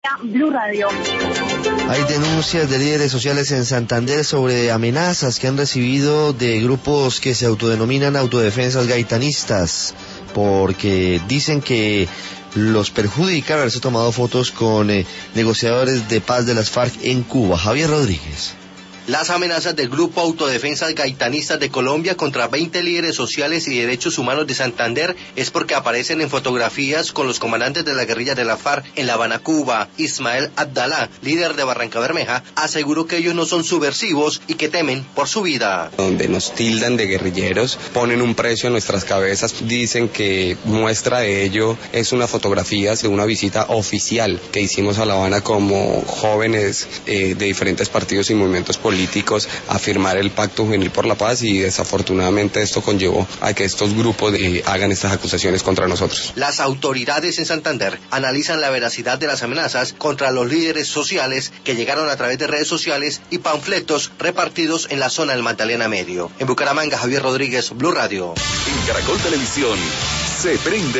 Blue Radio. Hay denuncias de líderes sociales en Santander sobre amenazas que han recibido de grupos que se autodenominan autodefensas gaitanistas, porque dicen que los perjudica haberse tomado fotos con negociadores de paz de las FARC en Cuba. Javier Rodríguez. Las amenazas del Grupo Autodefensas Gaitanistas de Colombia contra 20 líderes sociales y derechos humanos de Santander es porque aparecen en fotografías con los comandantes de la guerrilla de la FARC en La Habana, Cuba. Ismael Abdalá, líder de Barranca Bermeja, aseguró que ellos no son subversivos y que temen por su vida. Donde nos tildan de guerrilleros, ponen un precio a nuestras cabezas, dicen que muestra de ello es una fotografía de una visita oficial que hicimos a La Habana como jóvenes de diferentes partidos y movimientos políticos a firmar el Pacto Juvenil por la Paz, y desafortunadamente esto conllevó a que estos grupos hagan estas acusaciones contra nosotros. Las autoridades en Santander analizan la veracidad de las amenazas contra los líderes sociales que llegaron a través de redes sociales y panfletos repartidos en la zona del Magdalena Medio. En Bucaramanga, Javier Rodríguez, Blue Radio. En Caracol Televisión se prende